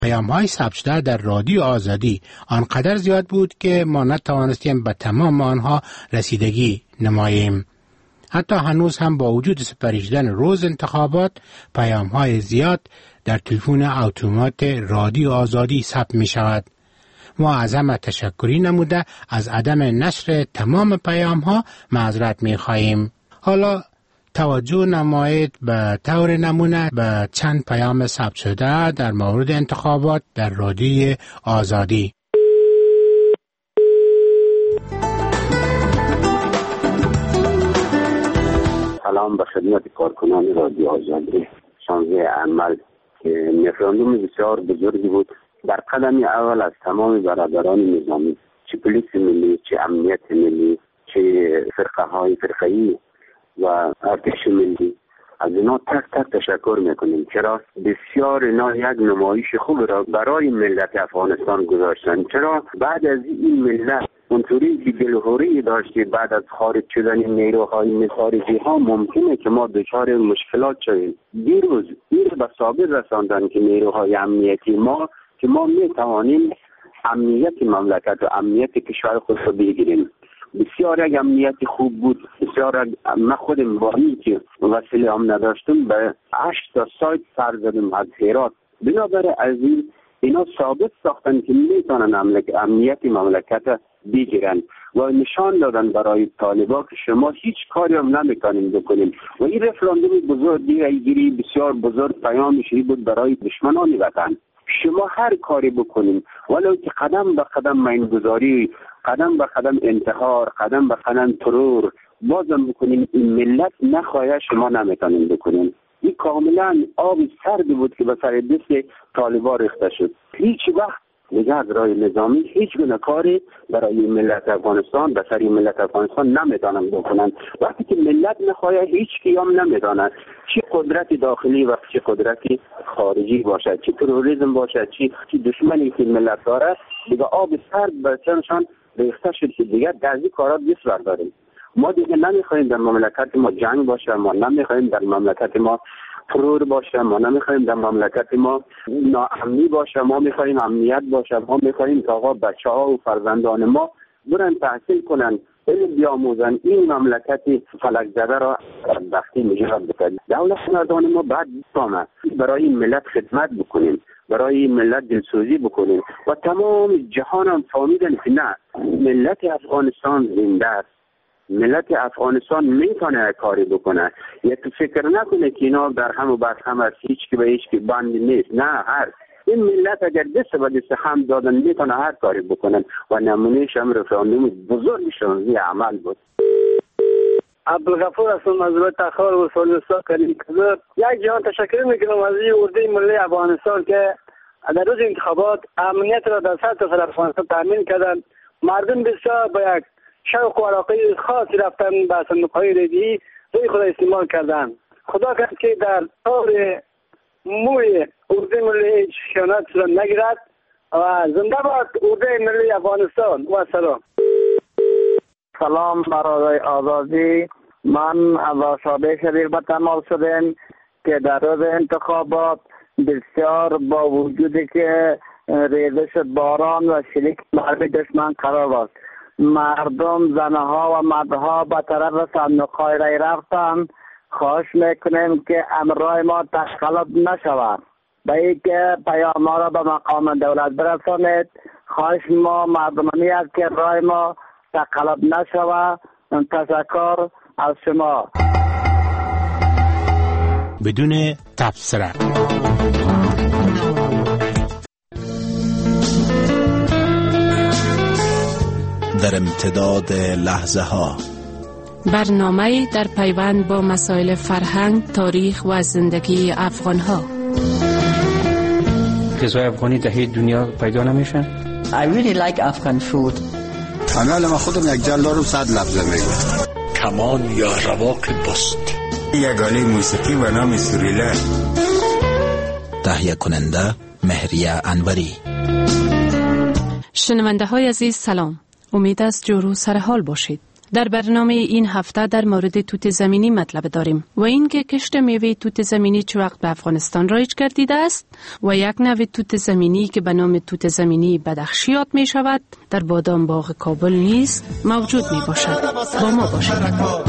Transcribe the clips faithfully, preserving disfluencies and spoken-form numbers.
پیام‌های ثبت شده در رادیو آزادی آنقدر زیاد بود که ما نتوانستیم به تمام آنها رسیدگی نماییم. حتی هنوز هم با وجود سپری شدن روز انتخابات، پیام‌های زیاد در تلفن اتومات رادیو آزادی ثبت می شود. ما از همه تشکری نموده از عدم نشر تمام پیام‌ها معذرت می خواهیم. حالا توجه نمایید به طور نمونه به چند پیام ثبت شده در مورد انتخابات در رادیو آزادی. سلام به خدمت کارکنان رادیو آزادی. شانزده عمل که رفراندوم بسیار بزرگی بود در قدم اول از تمام برادران نظامی، چه پلیس ملی، چه امنیت ملی، چه فرقه های فرقه‌ای و ارتش ملی، از اینا تک تک تشکر میکنیم. چرا بسیار اینا یک نمایش خوب را برای ملت افغانستان گذاشتن. چرا بعد از این ملت اونطوری که دلهوری داشتی بعد از خارج شدن نیروهای خارجی ها ممکنه که ما دچار مشکلات شویم. دیروز این به ثابت رساندن که نیروهای امنیتی ما که ما میتوانیم امنیت مملکت و امنیت کشور خود را بگیریم. بسیار یک امنیت خوب بود. بسیار من خودم با این که وسیله هم نداشتم به هشت تا سایت سر زدم از هرات. بنابراین از این اینا ثابت ساختن که میتونن امنیت مملکت بگیرن و نشان دادن برای طالبان که شما هیچ کاری هم نمیتونین بکنین. و این رفراندوم بزرگ دیگری بسیار بزرگ پیام شدید بود برای دشمنان وطن. شما هر کاری بکنین ولو که قدم به قدم مینگذاری، قدم به قدم انتحار، قدم به قدم ترور بازم بکنین، این ملت نخواهد شما نمیتونین بکنین. این کاملا آب سردی بود که به سر دست طالبان ریخته شد. هیچ وقت دیگه از راه نظامی هیچ گونه کاری برای ملت افغانستان به سر ملت افغانستان نمیتونن بکنن. وقتی که ملت نخواهد هیچ کیام نمیتونن، چه قدرت داخلی و چه قدرت خارجی باشد، چه تروریسم باشد، چه چه دشمنی که ملت داره، دیگه آب سرد به سرشان ریخته شد که دیگه در این کارا دست برداریم. ما دیگه نمیخوایم در مملکت ما جنگ باشه، ما نمیخوایم در مملکت ما ترور باشه، ما نمیخوایم در مملکت ما ناامنی باشه، ما میخوایم امنیت باشه. ما میخوایم که آقا بچه ها و فرزندان ما برن تحصیل کنن، علم بیاموزن، این مملکت فلک زده را بدبختی نجات بده. دولت مردان ما بعد بفهمه برای این ملت خدمت بکنیم، برای این ملت دلسوزی بکنیم و تمام جهان هم فهمیدن که نه، ملت افغانستان زنده است. ملت افغانستان میتونه کاری بکنه. یک فکر نکنه که اینا در هم و بر هم از هیچ که به هیچ که بند نیست. نه، هر این ملت اگر دست به دست هم دادن میتونه هر کاری بکنن و نمونهش هم رفراندوم بزرگ شانزده عمل بود. عبدالغفور هستم از روی تخار و سالوستا کریم کذر. یک جهان تشکر میکنم از این اردوی ملی افغانستان که در روز انتخابات امنیت را در سطح افغانستان تامین کردن. مردم بسیار با یک شوق و علاقه خاصی رفتن به صندوق‌های رایگیری روی خود استعمال کردن. خدا کرد که در طور موی اردوی ملی هیچ خیانت صورت نگیرد و زنده باد اردوی ملی افغانستان و سلام. سلام برای آزادی. من از شعبه شبیر به تماس شدم که در روز انتخابات بسیار با وجودی که ریزش باران و شلیک مرمی دشمن قرار بود، مردم زنها و مردها به طرف صندوق‌های رای رفتن. خواهش میکنیم که امرای ما تخلف نشود، به اینکه پیام ما را به مقام دولت برسانید. خواهش ما مردمانی است که رای ما تخلف نشود. تشکر از شما. بدون تبصره. در امتداد لحظه ها برنامه در پیوند با مسائل فرهنگ، تاریخ و زندگی افغان ها. غذای افغانی در هیچ دنیا پیدا نمیشن. I really like Afghan food. انا من خودم یک جل دارم صد لفظه میگم. کمان یا رواق بست، یگانه موسیقی و نام سوریله. تهیه کننده مهریه انوری. شنونده های عزیز سلام. امید است جور و سر حال باشید. در برنامه این هفته در مورد توت زمینی مطلب داریم و اینکه کشت میوه توت زمینی چه وقت به افغانستان رایج گردیده است و یک نوع توت زمینی که به نام توت زمینی بدخشی یاد می شود در بادام باغ کابل نیز موجود می باشد. با ما باشد.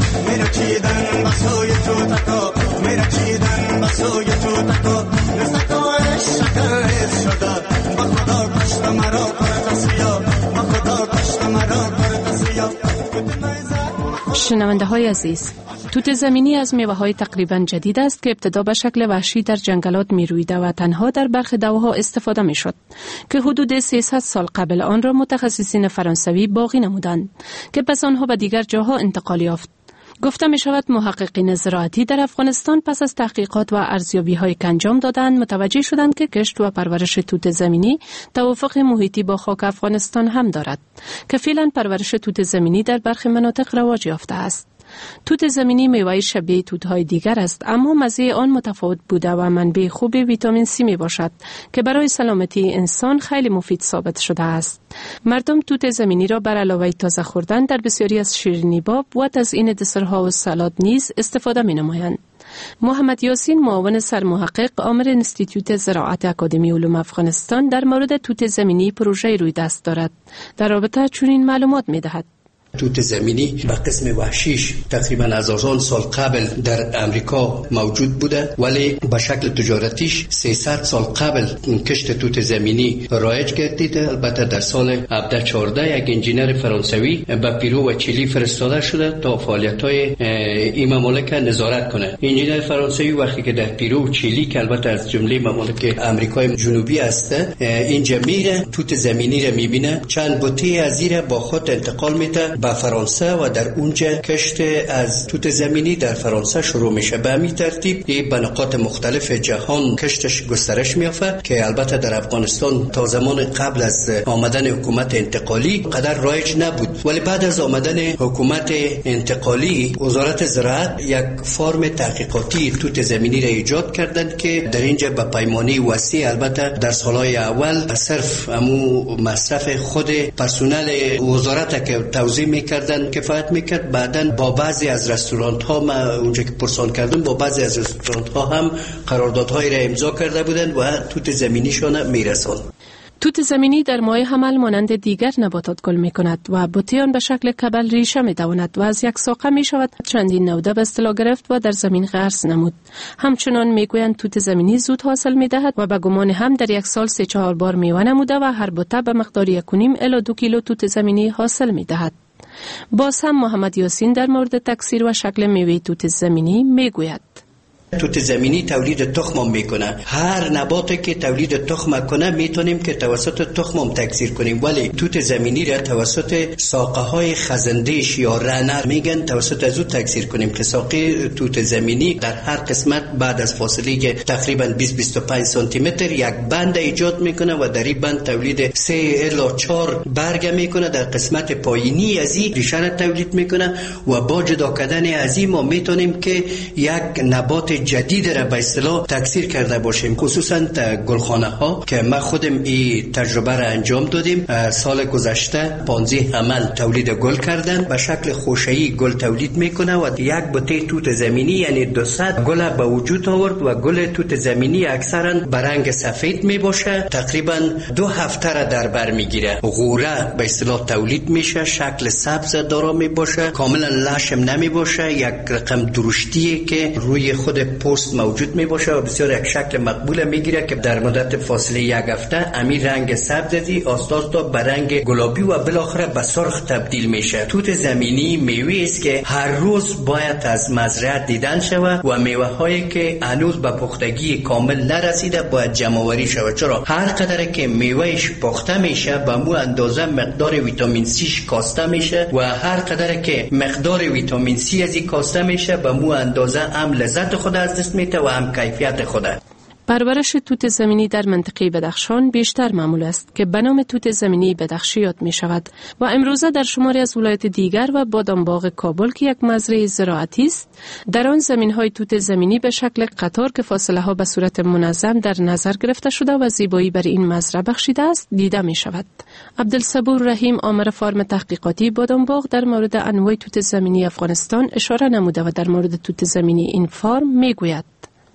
شنونده های عزیز، توت زمینی از میوه های تقریبا جدید است که ابتدا به شکل وحشی در جنگلات می رویده و تنها در برخی دواها استفاده می شد که حدود سیصد سال قبل آن را متخصصین فرانسوی باقی نمودند که پس آنها به دیگر جاها انتقال یافت. گفته می شود محققین زراعتی در افغانستان پس از تحقیقات و ارزیابی های که انجام دادند متوجه شدند که کشت و پرورش توت زمینی توافق محیطی با خاک افغانستان هم دارد که فعلا پرورش توت زمینی در برخی مناطق رواج یافته است. توت زمینی میوه شبیه توت‌های دیگر است، اما مزه آن متفاوت بوده و منبع خوب ویتامین سی می باشد که برای سلامتی انسان خیلی مفید ثابت شده است. مردم توت زمینی را بر علاوه تازه خوردن در بسیاری از شیرینی باب و تزیین دسرها و سالاد نیز استفاده می نمایند. محمد یاسین، معاون سرمحقق عامل انستیتوت زراعت اکادمی علوم افغانستان، در مورد توت زمینی پروژه روی دست دارد. در رابطه چنین معلومات می دهد. توت زمینی به قسم وحشیش تقریبا هزاران سال قبل در امریکا موجود بوده، ولی به شکل تجارتیش سیصد سال قبل کشت توت زمینی رایج گردیده. البته در سال هفده چهارده یک انجینر فرانسوی به پیرو و چیلی فرستاده شده تا فعالیت‌های این ممالک نظارت کنه. انجینر فرانسوی وقتی که در پیرو و چیلی که البته از جمله ممالک امریکای جنوبی هسته اینجا میره، توت زمینی را میبینه، چند بوته از زیر با خود انتقال میده به فرانسه و در اونجا کشت از توت زمینی در فرانسه شروع میشه. به همین ترتیب این به نقاط مختلف جهان کشتش گسترش میافته که البته در افغانستان تا زمان قبل از آمدن حکومت انتقالی قدر رایج نبود، ولی بعد از آمدن حکومت انتقالی وزارت زراعت یک فرم تحقیقاتی توت زمینی را ایجاد کردند که در اینجا به پیمانه وسیع، البته در سالهای اول صرف امو مصرف خود پرسنل وزارت که توزیع میکردن کفایت میکرد. بعدن با بعضی از رستورانت ها، ما اونجا که پرسان کردم، با بعضی از رستورانت ها هم قراردادهای را امضا کرده بودند و توت زمینیشان میرساند. توت زمینی در ماه حمل مانند دیگر نباتات گل می کند و بوتیان به شکل کبل ریشه می دواند و از یک ساقه می شود چندین نوده به اصطلاح گرفت و در زمین غرس نمود. همچنان می گویند توت زمینی زود حاصل می دهد و به گمان هم در یک سال سه چهار بار میوه نموده و هر بوته به مقدار یک و نیم الی دو کیلو توت زمینی حاصل می دهد. باز هم محمد یاسین در مورد تکثیر و شکل میوه توت زمینی می گوید. توت زمینی تولید تخم میکنه. هر نباتی که تولید تخم کنه میتونیم که توسط تخم تکثیر کنیم، ولی توت زمینی را توسط ساقه های خزندهش یا رنر میگن توسط ازو تکثیر کنیم که ساقه توت زمینی در هر قسمت بعد از فاصله که تقریبا بیست تا بیست و پنج سانتی متر یک بند ایجاد میکنه و در این بند تولید سه الی چهار برگ میکنه. در قسمت پایینی از این ریشه تولید میکنه و با جدا کردن از این ما میتونیم که یک نبات جدید را به اصطلاح تکثیر کرده باشیم. خصوصا گلخانه ها که ما خودم این تجربه را انجام دادیم. سال گذشته پانزده حمل تولید گل کردن، به شکل خوشه‌ای گل تولید میکنه و یک بوته توت زمینی یعنی دویست گل به وجود آورد و گل توت زمینی اکثرا به رنگ سفید می باشه. تقریبا دو هفته را در بر میگیره. غوره به اصطلاح تولید میشه، شکل سبز دارا می باشه، کاملا لشم نمی باشه، یک رقم درشتیه که روی خود پوست موجود می باشه و بسیار یک شکل مقبول میگیره که در مدت فاصله یک هفته امی رنگ سبزی آستاز تا به رنگ گلابی و بالاخره به سرخ تبدیل میشه. توت زمینی میوه است که هر روز باید از مزرعه دیدن شود و میوه هایی که هنوز به پختگی کامل نرسیده باید جمع‌آوری شود، چرا هر قدر که میوهش پخته میشه به مو اندازه مقدار ویتامین سیش کاسته میشه و هر قدر که مقدار ویتامین سی از این کاسته میشه به مو اندازه هم لذت خود از دست میده و هم کیفیت خود. پرورش توت زمینی در منطقه بدخشان بیشتر معمول است که به نام توت زمینی بدخشی یاد می شود و امروزه در شماری از ولایت دیگر و بادامباغ کابل که یک مزرعه زراعتی است، در آن زمین‌های توت زمینی به شکل قطار که فاصله ها به صورت منظم در نظر گرفته شده و زیبایی بر این مزرعه بخشیده است دیده می شود. عبدالصبور رحیم آمر فارم تحقیقاتی بادامباغ در مورد انواع توت زمینی افغانستان اشاره نموده و در مورد توت زمینی این فارم می گوید: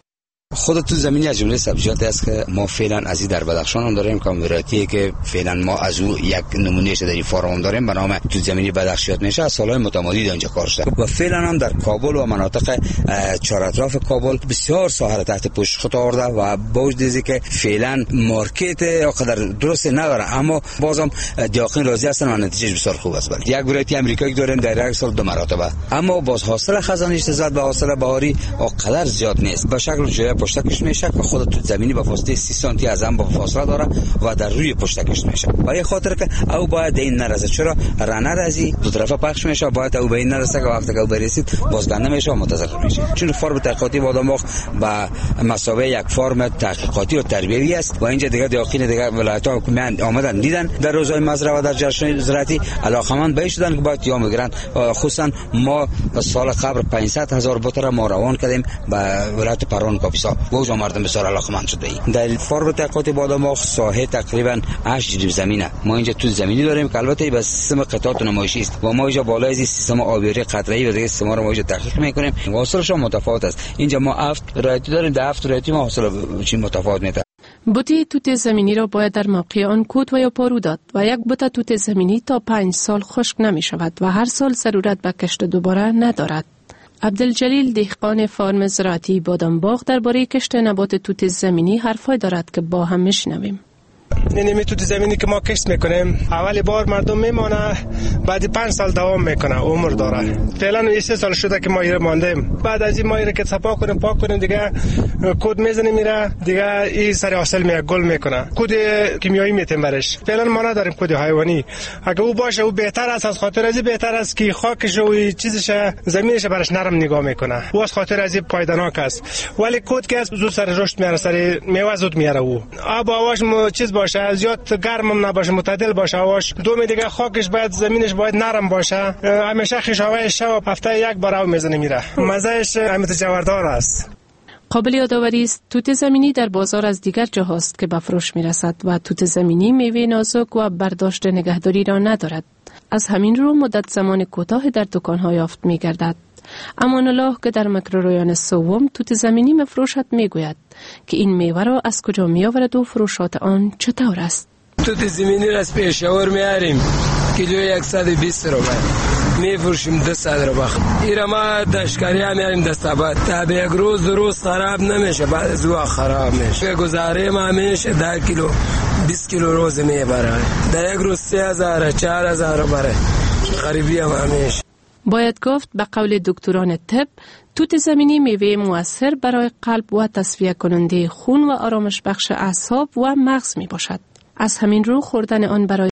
خود توت زمینی از جمله سبزیجاتی است که ما فعلا از این در بدخشان هم داریم، که ورایتیه که فعلا ما از او یک نمونهش در این فارم هم داریم به نام توت زمینی بدخشیات میشه. از سالهای متمادی اینجا کار شده و فعلا هم در کابل و مناطق چهار اطراف کابل بسیار ساحه تحت پوشش خود آورده و با وجودی که فعلا مارکت اقدر درست نداره، اما بازم دیاقین راضی هستن و نتیجه بسیار خوب است. ولی یک ورایتی امریکایی داریم در یک سال دو مرتبه، اما باز حاصل خزانیش نسبت به حاصل بهاری اقدر زیاد نیست. به شکل جای پشتکش میشه که خود توت زمینی با فاصله سی سانتی از هم با فاصله داره و در روی پشتکش میشه. برای خاطر که او باید این نرسه، چرا رانه رازی دو طرفه پخش میشه، باید او به این نرسه که وقتی که او برسید بازگنده میشه و متضرر میشه. چون فارم تحقیقاتی بادامباغ با مسابقه یک فارم تحقیقاتی و تربیوی است و اینجا دیگه دیاقین دیگه ولایت‌ها که آمدن دیدن در روزهای مزرعه و در جشن زراعتی علاقمند به شدن که باید یا میگیرن. خصوصا ما سال قبل پانصد هزار بوتر ما روان کردیم به ولایت پروان کاپیسا و مردم بسیار علاقمند شده. در فارم تحقیقاتی بادامباغ ساحه تقریبا هشت جریب زمینه. ما اینجا توت زمینی داریم که البته به سیستم قطعات نمایشی است و ما اینجا بالای از سیستم آبیاری قطره‌ای و دیگه سیستم رو ما اینجا تحقیق میکنیم. حاصلش متفاوت است. اینجا ما هفت رایتی داریم، در هفت رایتی ما حاصل چی متفاوت میده. بوته توت زمینی را باید در موقع آن کود و یا پارو داد و یک بوته توت زمینی تا پنج سال خشک نمی شود و هر سال ضرورت به کشت دوباره ندارد. عبدالجلیل دهقان فارم زراعتی بادامباغ درباره کشت نبات توت زمینی حرفای دارد که با هم میشنویم. این توت زمینی که ما کشت میکنیم اولی بار مردم میمانه، بعد پنج سال دوام میکنه، عمر داره. فعلا سه سال شده که ما ایره ماندیم. بعد از این ما ایره که صفا کنیم پاک کنیم دیگه کود میزنیم، میره دیگه این سر حاصل میاد گل میکنه. کود کیمیایی میتیم برش. فعلا ما نداریم کود حیوانی. اگه او باشه او بهتر است، از خاطر از بهتر است که خاکش و چیزش زمینش برش نرم نگاه میکنه. او از خاطر از پایدارناک است. ولی کود که زود سر رشد میاره، سر میوه زود میاره. او آب هواش چیز باشه، زیاد گرم نباشه، معتدل باشه هواش. دوم دیگه خاکش باید زمینش باید نرم باشه. همیشه خشابه شب هفته یک بار او میزنه میره. مزهش همت جوردار است. قابل یادآوری است توت زمینی در بازار از دیگر جاهاست که به فروش میرسد و توت زمینی میوه نازک و برداشت نگهداری را ندارد. از همین رو مدت زمان کوتاه در دکان‌ها یافت میگردد. امان الله که در مکروریان سوم توت زمینی مفروشت میگوید که این میوه را از کجا میآورد و فروشات آن چطور است. توت زمینی را از پشاور میاریم کیلو صد و بیست روپیه میفروشیم دو صد روپیه. این ما دشکاری هم میاریم دستاباد تا به یک روز دو روز خراب نمیشه، بعد از او خراب میشه. گزاره ما میشه ده کیلو بیست کیلو روز میبره، در یک روز سه هزار چهار هزار بره. غریبی هم همیشه. باید گفت به قول دکتران طب توت زمینی میوه مؤثر برای قلب و تصفیه کننده خون و آرامش بخش اعصاب و مغز می باشد. از همین رو خوردن آن برای